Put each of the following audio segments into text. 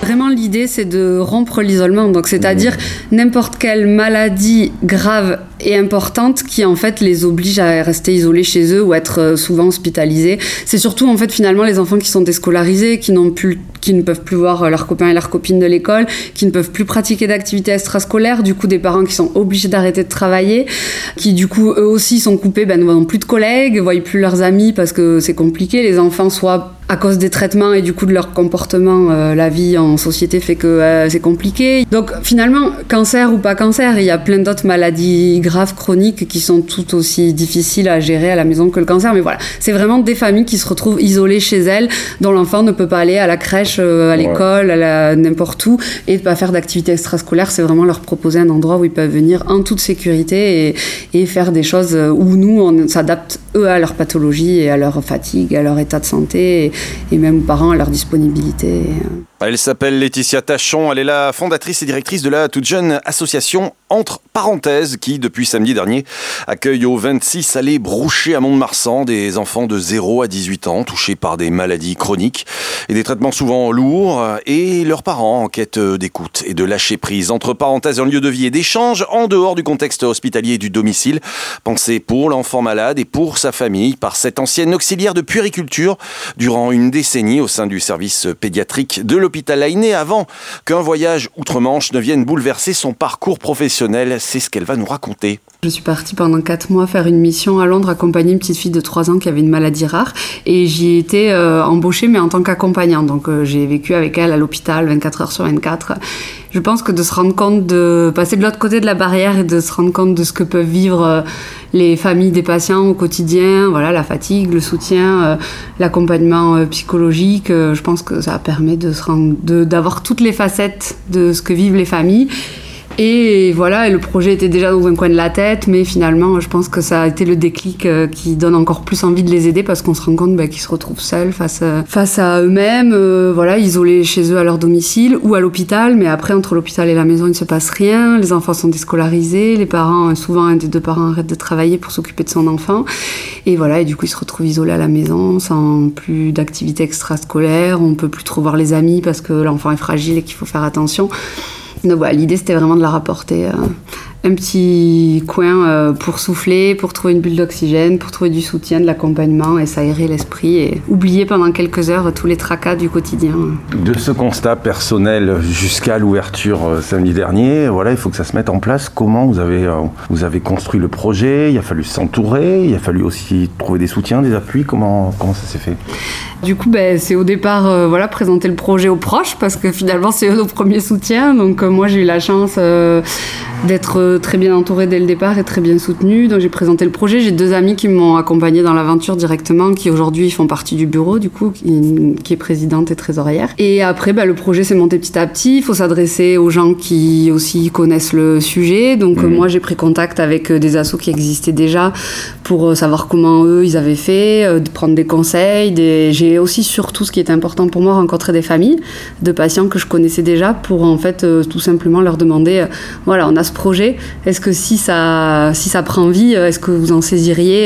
Vraiment, l'idée, c'est de rompre l'isolement. Donc, c'est-à-dire n'importe quelle maladie grave et importante qui, en fait, les oblige à rester isolés chez eux ou être souvent hospitalisés. C'est surtout, en fait, finalement, les enfants qui sont déscolarisés, qui ne peuvent plus voir leurs copains et leurs copines de l'école, qui ne peuvent plus pratiquer d'activités extrascolaires, du coup, des parents qui sont obligés d'arrêter de travailler, qui, du coup, eux aussi sont coupés, n'ont plus de collègues, ne voient plus leurs amis parce que c'est compliqué. Les enfants, soit à cause des traitements et du coup de leur comportement, la vie en société fait que c'est compliqué. Donc finalement, cancer ou pas cancer, il y a plein d'autres maladies graves, chroniques, qui sont tout aussi difficiles à gérer à la maison que le cancer. Mais voilà, c'est vraiment des familles qui se retrouvent isolées chez elles, dont l'enfant ne peut pas aller à la crèche, à l'école, n'importe où, et ne pas faire d'activités extrascolaires. C'est vraiment leur proposer un endroit où ils peuvent venir en toute sécurité et faire des choses où nous, on s'adapte eux à leur pathologie et à leur fatigue, à leur état de santé et même aux parents à leur disponibilité. Elle s'appelle Laetitia Tachon, elle est la fondatrice et directrice de la toute jeune association Entre Parenthèses qui, depuis samedi dernier, accueille au 26 allées Broucher à Mont-de-Marsan des enfants de 0 à 18 ans touchés par des maladies chroniques et des traitements souvent lourds et leurs parents en quête d'écoute et de lâcher prise. Entre Parenthèses, un lieu de vie et d'échange en dehors du contexte hospitalier et du domicile, pensé pour l'enfant malade et pour sa famille par cette ancienne auxiliaire de puériculture durant une décennie au sein du service pédiatrique de l'hôpital Lainé avant qu'un voyage outre-Manche ne vienne bouleverser son parcours professionnel. C'est ce qu'elle va nous raconter. Je suis partie pendant 4 mois faire une mission à Londres, accompagner une petite fille de 3 ans qui avait une maladie rare. Et j'y ai été embauchée, mais en tant qu'accompagnante. Donc j'ai vécu avec elle à l'hôpital 24 heures sur 24. Je pense que de se rendre compte de passer de l'autre côté de la barrière et de se rendre compte de ce que peuvent vivre les familles des patients au quotidien, voilà, la fatigue, le soutien, l'accompagnement psychologique, je pense que ça permet d'avoir toutes les facettes de ce que vivent les familles. Et voilà, le projet était déjà dans un coin de la tête, mais finalement, je pense que ça a été le déclic qui donne encore plus envie de les aider parce qu'on se rend compte qu'ils se retrouvent seuls face à eux-mêmes, voilà, isolés chez eux à leur domicile ou à l'hôpital. Mais après, entre l'hôpital et la maison, il ne se passe rien. Les enfants sont déscolarisés, les parents, souvent un des deux parents arrête de travailler pour s'occuper de son enfant. Et voilà, et du coup, ils se retrouvent isolés à la maison, sans plus d'activités extrascolaires. On ne peut plus trop voir les amis parce que l'enfant est fragile et qu'il faut faire attention. Donc voilà, l'idée c'était vraiment de leur apporter un petit coin pour souffler, pour trouver une bulle d'oxygène, pour trouver du soutien, de l'accompagnement et s'aérer l'esprit et oublier pendant quelques heures tous les tracas du quotidien. De ce constat personnel jusqu'à l'ouverture samedi dernier, voilà, il faut que ça se mette en place. Comment vous avez construit le projet? Il a fallu s'entourer, il a fallu aussi trouver des soutiens, des appuis. Comment ça s'est fait? Du coup, c'est au départ présenter le projet aux proches parce que finalement c'est eux nos premiers soutiens. Donc moi j'ai eu la chance d'être très bien entourée dès le départ et très bien soutenue. Donc j'ai présenté le projet. J'ai 2 amis qui m'ont accompagnée dans l'aventure directement, qui aujourd'hui font partie du bureau, du coup, qui est présidente et trésorière. Et après, le projet s'est monté petit à petit. Il faut s'adresser aux gens qui aussi connaissent le sujet. Donc moi j'ai pris contact avec des assos qui existaient déjà pour savoir comment eux ils avaient fait, de prendre des conseils. J'ai aussi, surtout, ce qui est important pour moi, rencontré des familles de patients que je connaissais déjà pour en fait tout simplement leur demander voilà, on a ce projet, est-ce que si ça prend vie, est-ce que vous en saisiriez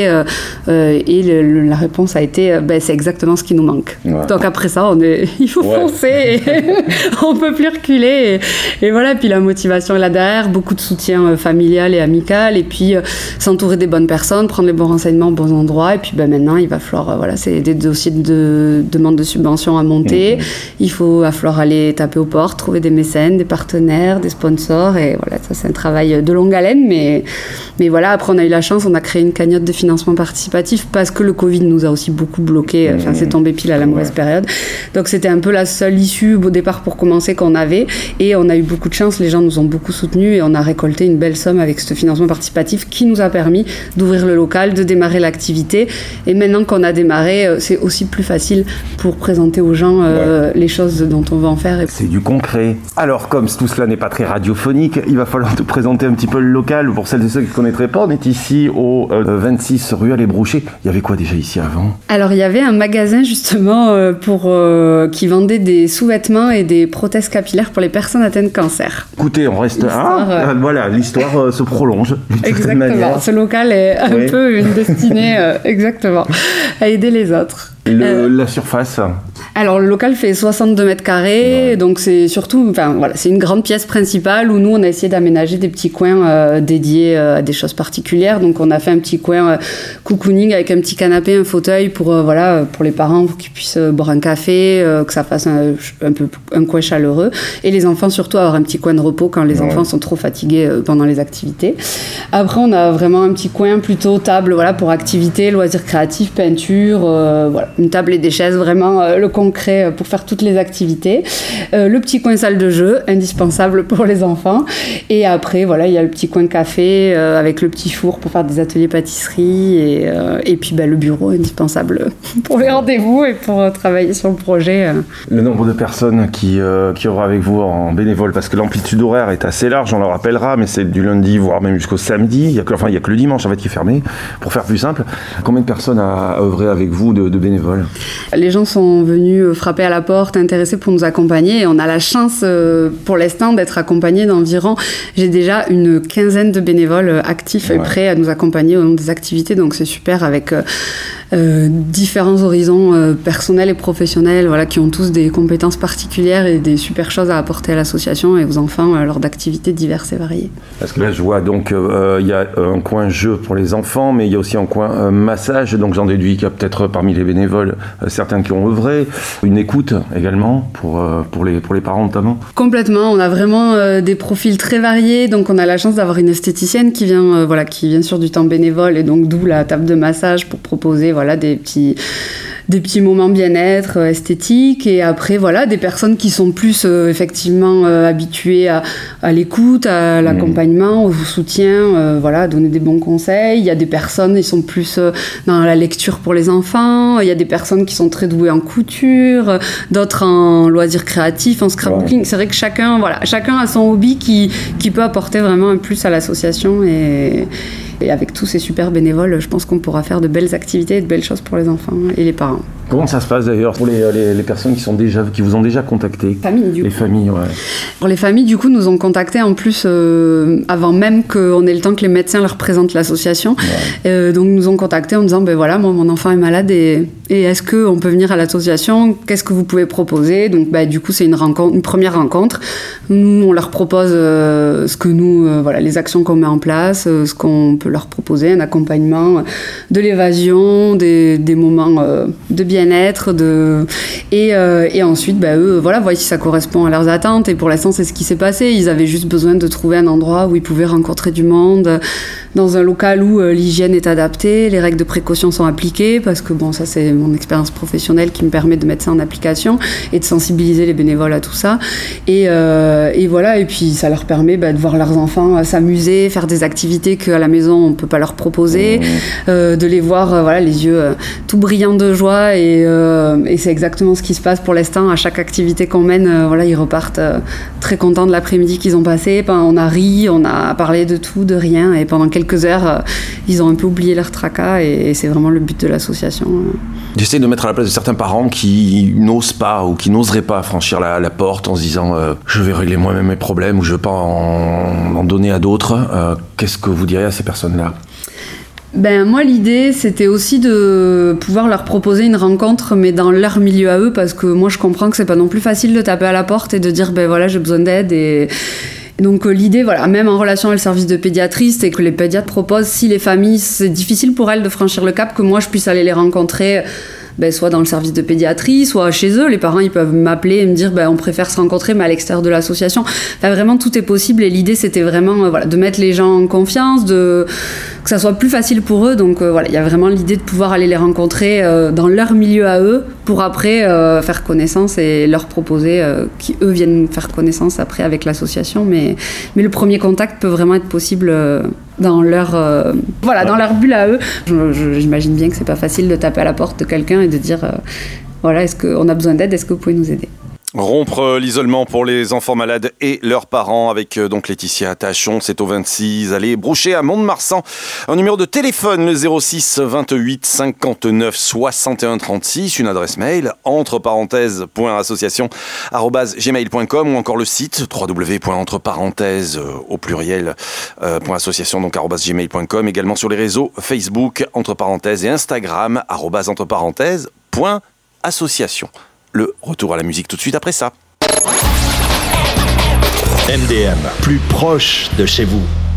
et la réponse a été c'est exactement ce qui nous manque. Ouais. Donc après ça il faut foncer et on peut plus reculer et voilà, puis la motivation est là derrière, beaucoup de soutien familial et amical et puis s'entourer des bonnes personnes, prendre les bons renseignements aux bons endroits et puis maintenant il va falloir c'est des dossiers de demande de subvention à monter, il va falloir aller taper aux portes, trouver des mécènes, des partenaires, des sponsors et voilà, ça c'est un travail de longue haleine mais voilà, après on a eu la chance, on a créé une cagnotte de financement participatif parce que le Covid nous a aussi beaucoup bloqué, c'est tombé pile à la mauvaise période, donc c'était un peu la seule issue au départ pour commencer qu'on avait et on a eu beaucoup de chance, les gens nous ont beaucoup soutenus et on a récolté une belle somme avec ce financement participatif qui nous a permis d'ouvrir le local, de démarrer l'activité et maintenant qu'on a démarré, c'est aussi plus facile pour présenter aux gens les choses dont on va en faire. C'est du concret. Alors comme tout cela n'est pas très radiophonique, il va falloir te présenter un petit peu le local. Pour celles et ceux qui ne connaîtraient pas, on est ici au 26 rue Allée Broucher. Il y avait quoi déjà ici avant? Alors il y avait un magasin justement qui vendait des sous-vêtements et des prothèses capillaires pour les personnes atteintes de cancer. Écoutez, on reste voilà, l'histoire se prolonge. Exactement, ce local est un peu une destinée exactement à aider les autres. La surface? Alors, le local fait 62 mètres carrés, donc c'est surtout, c'est une grande pièce principale où nous, on a essayé d'aménager des petits coins dédiés à des choses particulières. Donc, on a fait un petit coin cocooning avec un petit canapé, un fauteuil pour les parents, pour qu'ils puissent boire un café, que ça fasse un coin chaleureux. Et les enfants, surtout, avoir un petit coin de repos quand les enfants sont trop fatigués pendant les activités. Après, on a vraiment un petit coin plutôt table, pour activités, loisirs créatifs, peinture, une table et des chaises, vraiment le concret pour faire toutes les activités. Le petit coin salle de jeu, indispensable pour les enfants. Et après, il y a le petit coin café avec le petit four pour faire des ateliers pâtisserie et puis le bureau, indispensable pour les rendez-vous et pour travailler sur le projet. Le nombre de personnes qui aura avec vous en bénévole, parce que l'amplitude horaire est assez large, on le rappellera, mais c'est du lundi, voire même jusqu'au samedi. Il y a que le dimanche en fait qui est fermé, pour faire plus simple. Combien de personnes a œuvré avec vous de bénévoles? Les gens sont venus frapper à la porte, intéressés pour nous accompagner. Et on a la chance, pour l'instant, d'être accompagnés d'environ... J'ai déjà une quinzaine de bénévoles actifs et prêts à nous accompagner au long des activités. Donc c'est super, avec différents horizons personnels et professionnels, qui ont tous des compétences particulières et des super choses à apporter à l'association et aux enfants lors d'activités diverses et variées. Parce que là, je vois donc il y a un coin jeu pour les enfants, mais il y a aussi un coin massage. Donc j'en déduis qu'il y a peut-être parmi les bénévoles certains qui ont œuvré. Une écoute également pour les parents notamment. Complètement. On a vraiment des profils très variés. Donc on a la chance d'avoir une esthéticienne qui vient sur du temps bénévole, et donc d'où la table de massage pour proposer des petits moments bien-être esthétiques. Et après des personnes qui sont plus effectivement habituées à l'écoute, à l'accompagnement, au soutien, donner des bons conseils. Il y a des personnes qui sont plus dans la lecture pour les enfants. Il y a des personnes qui sont très douées en couture, d'autres en loisirs créatifs, en scrapbooking. C'est vrai que chacun a son hobby qui peut apporter vraiment un plus à l'association, et avec tous ces super bénévoles, je pense qu'on pourra faire de belles activités et de belles choses pour les enfants et les parents. Comment ça se passe d'ailleurs pour les personnes qui vous ont déjà contacté? Les familles, ouais. Pour les familles, du coup, nous ont contactés en plus avant même qu'on ait le temps que les médecins leur présentent l'association. Ouais. Donc, nous ont contactés en disant, moi, mon enfant est malade et est-ce qu'on peut venir à l'association? Qu'est-ce que vous pouvez proposer? Donc, du coup, c'est une première rencontre. Nous, on leur propose les actions qu'on met en place, ce qu'on peut leur proposer, un accompagnement de l'évasion, des moments de bien-être, et ensuite eux voient si ça correspond à leurs attentes. Et pour l'instant, c'est ce qui s'est passé. Ils avaient juste besoin de trouver un endroit où ils pouvaient rencontrer du monde, dans un local où l'hygiène est adaptée, les règles de précaution sont appliquées, parce que ça, c'est mon expérience professionnelle qui me permet de mettre ça en application et de sensibiliser les bénévoles à tout ça. Et puis ça leur permet de voir leurs enfants s'amuser, faire des activités qu'à la maison on peut pas leur proposer, de les voir les yeux tout brillants de joie, et c'est exactement ce qui se passe pour l'instant. À chaque activité qu'on mène, ils repartent très contents de l'après-midi qu'ils ont passé. On a ri, on a parlé de tout, de rien, et pendant quelques heures ils ont un peu oublié leur tracas, et c'est vraiment le but de l'association. J'essaie de mettre à la place de certains parents qui n'osent pas ou qui n'oseraient pas franchir la porte en se disant je vais régler moi-même mes problèmes, ou je ne veux pas en donner à d'autres. Qu'est-ce que vous diriez à ces personnes-là? Moi, l'idée, c'était aussi de pouvoir leur proposer une rencontre, mais dans leur milieu à eux, parce que moi, je comprends que c'est pas non plus facile de taper à la porte et de dire j'ai besoin d'aide. Et donc l'idée, même en relation avec le service de pédiatrie, c'est que les pédiatres proposent, si les familles, c'est difficile pour elles de franchir le cap, que moi je puisse aller les rencontrer, soit dans le service de pédiatrie, soit chez eux. Les parents, ils peuvent m'appeler et me dire on préfère se rencontrer, mais à l'extérieur de l'association. Vraiment, tout est possible, et l'idée, c'était vraiment de mettre les gens en confiance, que ça soit plus facile pour eux. Donc il y a vraiment l'idée de pouvoir aller les rencontrer dans leur milieu à eux, pour après faire connaissance et leur proposer qu'eux viennent faire connaissance après avec l'association. Mais le premier contact peut vraiment être possible dans leur dans leur bulle à eux. J'imagine bien que c'est pas facile de taper à la porte de quelqu'un et de dire est-ce qu'on a besoin d'aide, est-ce que vous pouvez nous aider? Rompre l'isolement pour les enfants malades et leurs parents avec donc Laetitia Tachon, c'est au 26 allée Broucher à Mont-de-Marsan. Un numéro de téléphone, le 06 28 59 61 36, une adresse mail entreparenthèses.association@gmail.com, ou encore le site www.entreparenthèses au pluriel .association donc @gmail.com, également sur les réseaux Facebook entre parenthèses et Instagram @entreparenthèses.association. Le retour à la musique tout de suite après ça. MDM, plus proche de chez vous.